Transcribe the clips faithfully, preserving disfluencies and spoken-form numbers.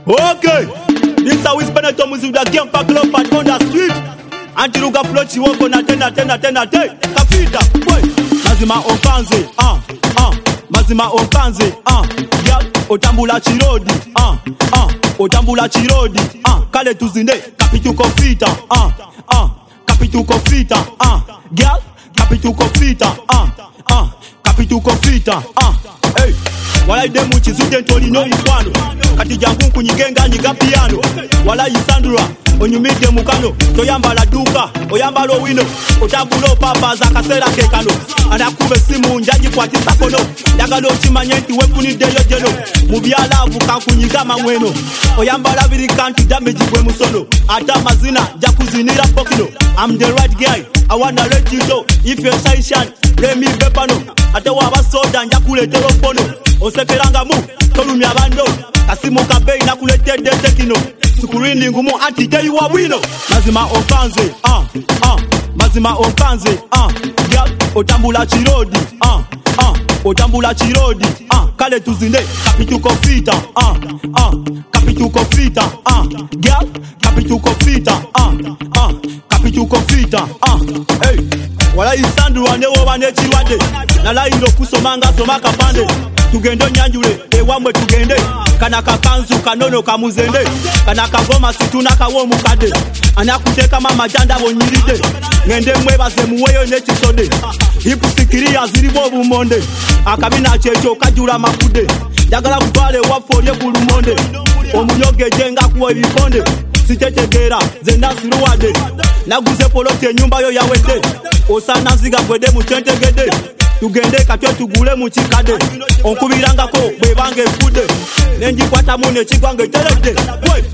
Okay, this is how we spend it on music that game pack up and on the street. Antiruga float you walk on a ten a ten a ten a ten. Kafita, boy. Mazima okanze, ah, ah. Mazima okanze, ah. Girl, otambula chirodi, ah, ah. Otambula chirodi, ah. Kale tuzinde, kapitu kofita, ah, ah. Kapitu kofita, ah. Girl, kapitu kofita, ah, ah. Kapitu kofita, ah. Hey. Wala ide muchi zute ntoli no ikwano. Kati jangu kunyigenga nyiga piano. Wala isandura onyumide mukano. Toyambala duka, oyambala wino. Otabulo papa za kasera kekano. Anakube simu njaji kwa tisakono. Yagalo chimanyenti wefuni deyo jeno. Mubiala vuka kunyiga mamweno. Oyambala virikanti damage kwe musono. Ata mazina jakuzinira pokino. I'm the right guy, I wanna let you know. If you're shy shan, let me bepano. Ate waba soda njakule telefono. Osekeranga mu, tolumya bando. Kasimu kabei na kulete de tekino. Sukurini ngumu antite yuwa wino. Mazima okanze, ah, ah. Mazima okanze, ah. Girl, otambula chirodi, ah, ah. Otambula chirodi, ah. Kale tuzinde, kapitu kofita, ah, ah. Kapitu kofita, ah. Girl, kapitu kofita, ah, ah. Kapitu kofita, ah. Hey. Wala isandu wane wane chirwade. Nala ilo kusomanga somaka pande. Tugendo nyanjule, ewamwe tugende. Kana kakanzu kanono kamuzende. Kana kagoma situna kawo mukade. Anakuteka mama janda wonyiride. Ngende mwebaze muweyo nechisode. Hipu sikiria ziribo bumonde. Akabina checho kajura makude. Jagala kutwale wafolye kulumonde. Omunyoge jenga kuwa ibikonde. Sitetegera zenda siruwade. Naguze polote nyumba yo yawede. Osana ziga kwede muchentegede. Tugende katwe tugule muchikade. Onkubiranga ko bebange kude. Nenji kwata mune chikwange telede. Wait.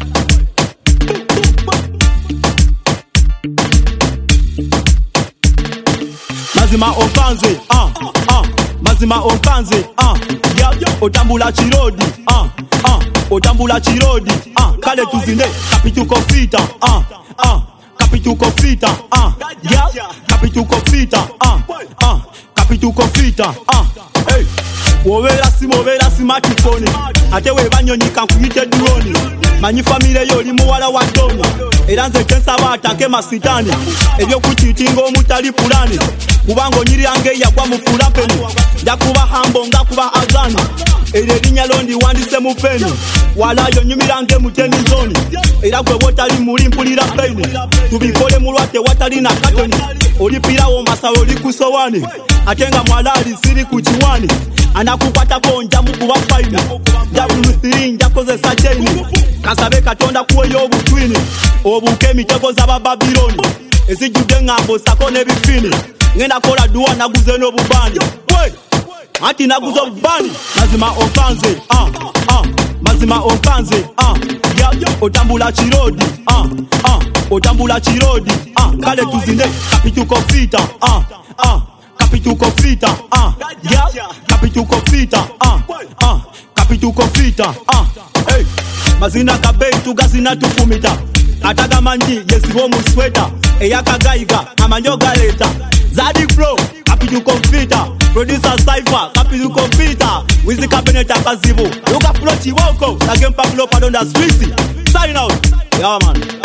Mazima okanze, ah, ah. Mazima okanze, ah. Girl, otambula chirodi, ah, ah. Otambula chirodi, ah. Kale tuzinde, kapitu kofita, ah, ah. Kapitu kofita, ah. Girl, kapitu kofita, ah, ah. Kapitu kofita, ah. Hey. Wovera si movera si matifoni. Ate we banyonyi kankuyite drone. Manyi famile yoli muwala wa doni. Eranze kensa batanke masitani. Ebyo kuchitingo omutali pulani. Kubango nyiri ange yagwa mu fulapeni. Jakuba hambo nga kuba azani. Ere linya londi wandise mu peni. Wala yo nyumirange muteni zoni. Era gwe wotali muri mpulira peni. Tubikole mulwate watali na katoni. Olipira wo masawo oli kusowani. Atenga mwalali siri kuchiwani. Anakukwata konja mukuba faini. W three njakoze sachaini. Kasabe katonda kuweyo obutwini. Obuke mitego za babiloni. Ezijude ngambo sako nebifini. Ngenda kola duwa naguze no bubani. Wait. Ati naguzo bubani. Mazima okanze, ah, ah. Mazima okanze, ah. Girl, otambula chirodi, ah, ah. Otambula chirodi, ah. Kale tuzinde, kapitu kofita, ah, ah. Kapitu kofita, ah. Girl, kapitu kofita, ah, ah. Kapitu kofita, ah. Hey. Mazina kabei tugazina tufumita. Ataga manji yesibo musweta. Eya kagaiga amanyoga leta. Zadi flow kapitu kofita. Producer Cypher kapitu kofita. Wizi kabineta kazibu. Luka flow chiwoko. Na game pack up on the street. Sign out. Yeah man.